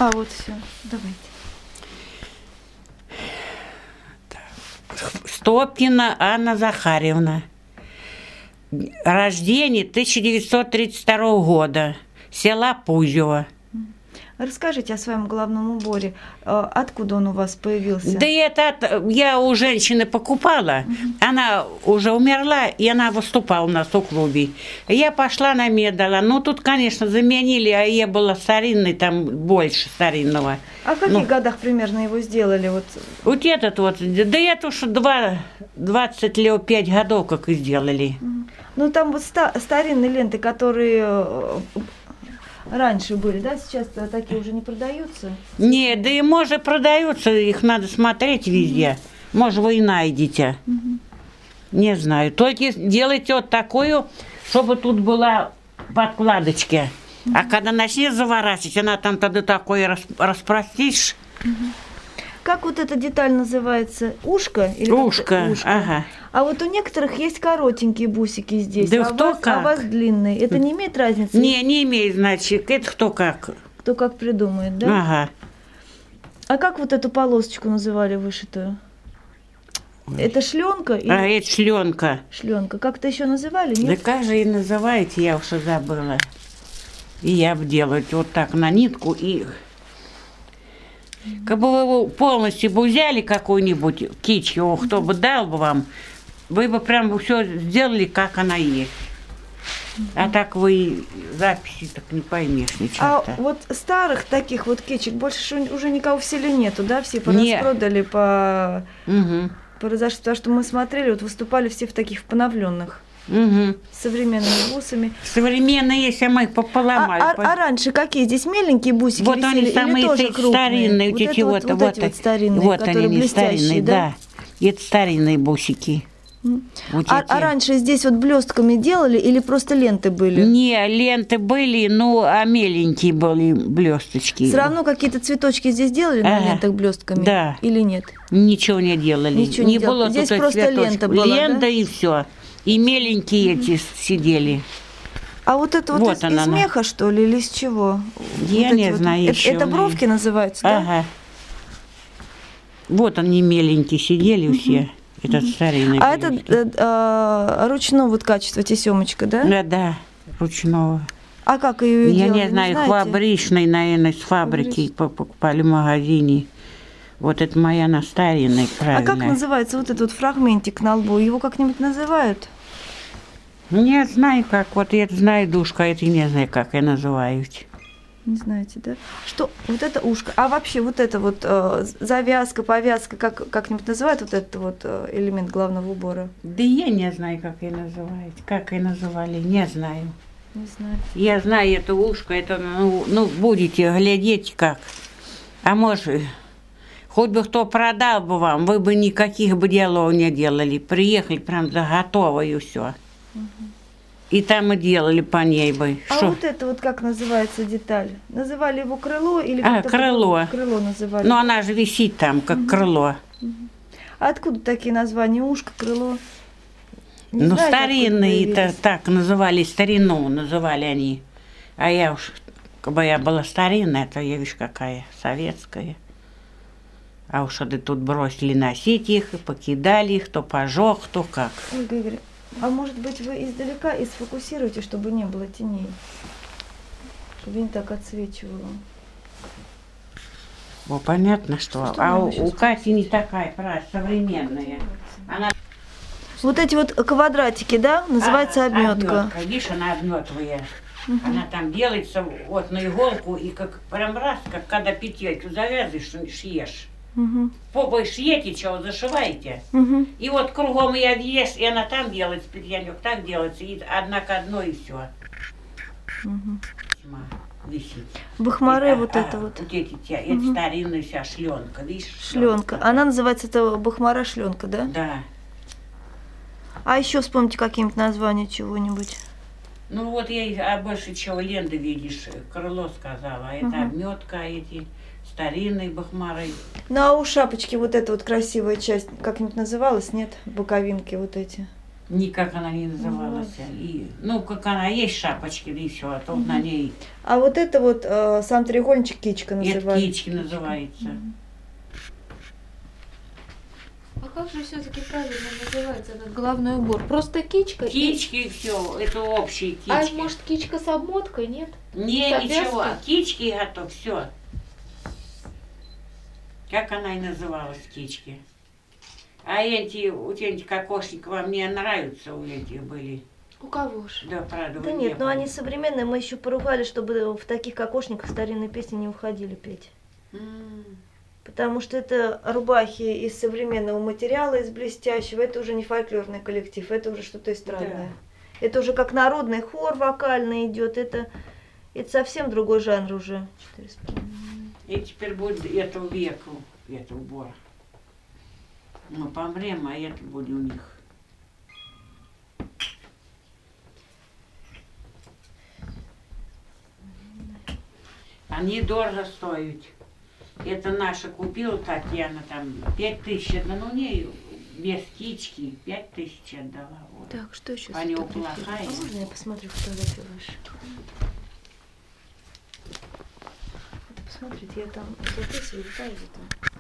А, вот все. Давайте. Стопкина Анна Захарьевна. Рождение 1932 года. Села Пузево. Расскажите о своем головном уборе. Откуда он у вас появился? Да это я у женщины покупала. Она уже умерла, и она выступала у нас в клубе. Я пошла на медала. Ну, тут, конечно, заменили, а я была старинной, там больше старинного. А в каких годах примерно его сделали? Вот этот вот, да это уж 25 годов как и сделали. Ну, там вот старинные ленты, которые раньше были, да? Сейчас такие уже не продаются? Нет, да и может продаются, их надо смотреть везде. Может, вы и найдете. Не знаю. Только делайте вот такую, чтобы тут была подкладочка. А когда начнешь заворачивать, она там тогда такое распростишь. Как вот эта деталь называется? Ушко? Или ушко, ага. А вот у некоторых есть коротенькие бусики здесь, да кто как? А у вас длинные. Это не имеет разницы? Не имеет, значит. Это кто как. Кто как придумает, да? Ага. А как вот эту полосочку называли вышитую? Это шленка? А это шленка. Шленка. Как-то еще называли? Нет? Да как же и называете, я уже забыла. И я делать вот так на нитку и... Как бы вы его полностью бы взяли какую-нибудь кичку, кто бы дал бы вам, вы бы прям все сделали, как она есть. А так вы записи так не поймешь ничего. А вот старых таких вот кичек больше уже никого в селе нету, да? Все пораспродали, произошло, потому что мы смотрели, вот выступали все в таких поновленных. С современными бусами. Современные есть, а мы их пополомали. А раньше какие здесь меленькие бусики вот висели, они самые старинные, вот эти вот старинные, вот которые они старинные, да? И это старинные бусики. Вот а раньше здесь вот блестками делали или просто ленты были? Не, ленты были, ну, а меленькие были блесточки. Все равно какие-то цветочки здесь делали на лентах блестками? Да. Или нет? Ничего не делали. Ничего не было здесь тут просто цветочек. лента была, лента, да? И все. И меленькие эти сидели. А вот это вот из меха, что ли, или из чего? Я вот не знаю еще. Это бровки называются, да? Ага. Вот они меленькие сидели все. Этот старинный. А это ручного вот качества тесемочка, да? Да, ручного. А как ее делали? Я не знаю, фабричной, наверное, с фабрики покупали в магазине. Вот это моя на старинной, правильно. А как называется вот этот вот фрагментик на лбу? Его как-нибудь называют? Не знаю как. Вот я знаю душка, это не знаю, как я называю. Не знаете, да? Что вот это ушко. А вообще вот это вот завязка, повязка, как-нибудь называют вот этот вот элемент главного убора? Да я не знаю, как ее называют. Как ее называли, не знаю. Не знаю. Я знаю это ушко, это, ну будете глядеть как. А может... Хоть бы кто продал бы вам, вы бы никаких бы делов не делали. Приехали прям за готовую все. И там и делали по ней бы. А вот это вот как называется деталь? Называли его крыло или крыло. Крыло называли. Но она же висит там, как крыло. А откуда такие названия? Ушко, крыло? Не знаете, старинные, это так называли, старину называли они. А я уж, как бы я была старинная, то я видишь какая, советская. А уж они тут бросили носить их, и покидали их, то пожег, то как. Ольга Игоревна, а может быть вы издалека и сфокусируете, чтобы не было теней? Чтобы не так отсвечивало. О, понятно, что. А у Кати не такая, современная. Она... Вот эти вот квадратики, да, называется обметка. Видишь, она обметовая. Она там делается вот на иголку, и как прям раз, как когда петельку завязываешь, шьешь. Попой шьете, чего зашиваете. И вот кругом и объешь, и она там делается, петельник так делается, и одна к одной, и все. Висит. Бахмаре вот это вот. Вот эти, это старинная вся шленка, видишь? Шленка. Она называется это бахмара шленка, да? Да. А еще вспомните какие-нибудь названия чего-нибудь. Ну вот я больше чего ленты видишь, крыло сказала, а это обметка, эти старинные бахмары. Ну а у шапочки вот эта вот красивая часть как-нибудь называлась, нет? Боковинки вот эти. Никак она не называлась. И, ну, как она есть, шапочки, да и все, а то на ней А вот это вот сам треугольничек кичка это называется. кички называется. А как же все-таки правильно называется этот головной убор? Просто кичка? Кички и все, это общие кички. А может кичка с обмоткой, нет? Не, с ничего, обвязкой? кички и готов, все. Как она и называлась, кички. А эти, у эти кокошники вам не нравятся, у этих были. У кого же? Да, правда, Да вы нет, не но были. они современные, мы еще поругали, чтобы в таких кокошниках старинные песни не уходили петь. Потому что это рубахи из современного материала, из блестящего, это уже не фольклорный коллектив, это уже что-то эстрадное. Это уже как народный хор вокальный идет, это совсем другой жанр уже. 4,5. И теперь будет этого века, это убор. Мы помрем, а это будет у них. Они дорого стоят. Это наша купила Татьяна, там 5000, да, ну не без кички 5000 отдала. Вот. Так, что еще? Они плохая. А можно я посмотрю фотографию вашу? Посмотрите, я там записываю, там.